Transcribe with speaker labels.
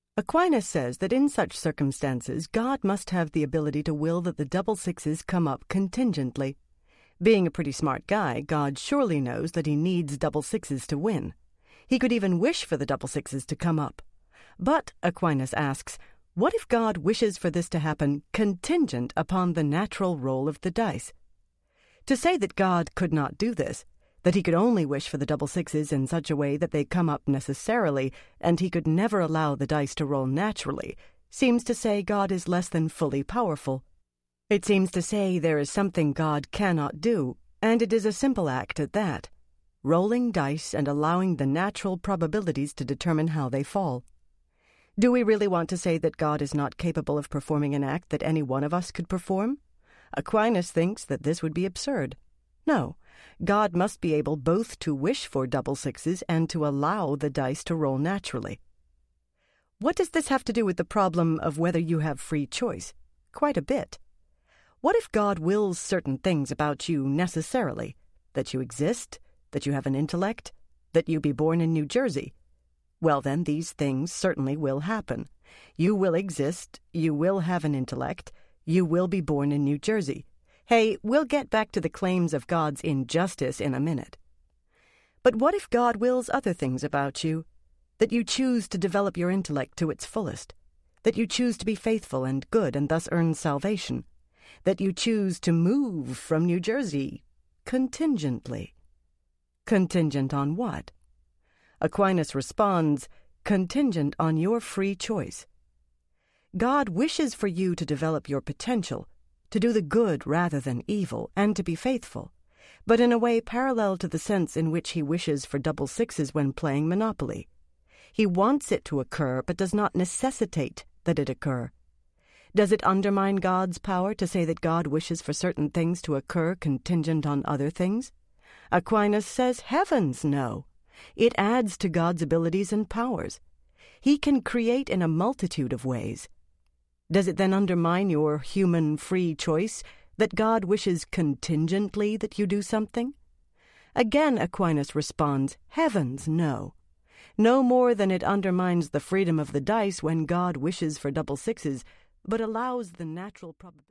Speaker 1: Aquinas says that in such circumstances, God must have the ability to will that the double sixes come up contingently. Being a pretty smart guy, God surely knows that he needs double sixes to win. He could even wish for the double sixes to come up. But, Aquinas asks, what if God wishes for this to happen contingent upon the natural roll of the dice? To say that God could not do this, that he could only wish for the double sixes in such a way that they come up necessarily, and he could never allow the dice to roll naturally, seems to say God is less than fully powerful. It seems to say there is something God cannot do, and it is a simple act at that, rolling dice and allowing the natural probabilities to determine how they fall. Do we really want to say that God is not capable of performing an act that any one of us could perform? Aquinas thinks that this would be absurd. No, God must be able both to wish for double sixes and to allow the dice to roll naturally. What does this have to do with the problem of whether you have free choice? Quite a bit. What if God wills certain things about you necessarily? That you exist, that you have an intellect, that you be born in New Jersey? Well, then, these things certainly will happen. You will exist, you will have an intellect, you will be born in New Jersey. Hey, we'll get back to the claims of God's injustice in a minute. But what if God wills other things about you? That you choose to develop your intellect to its fullest, that you choose to be faithful and good and thus earn salvation, that you choose to move from New Jersey contingently. Contingent on what? Aquinas responds, contingent on your free choice. God wishes for you to develop your potential, to do the good rather than evil, and to be faithful, but in a way parallel to the sense in which he wishes for double sixes when playing Monopoly. He wants it to occur, but does not necessitate that it occur. Does it undermine God's power to say that God wishes for certain things to occur contingent on other things? Aquinas says, heavens, no. It adds to God's abilities and powers. He can create in a multitude of ways. Does it then undermine your human free choice that God wishes contingently that you do something? Again, Aquinas responds, heavens, no. No more than it undermines the freedom of the dice when God wishes for double sixes, but allows the natural probability.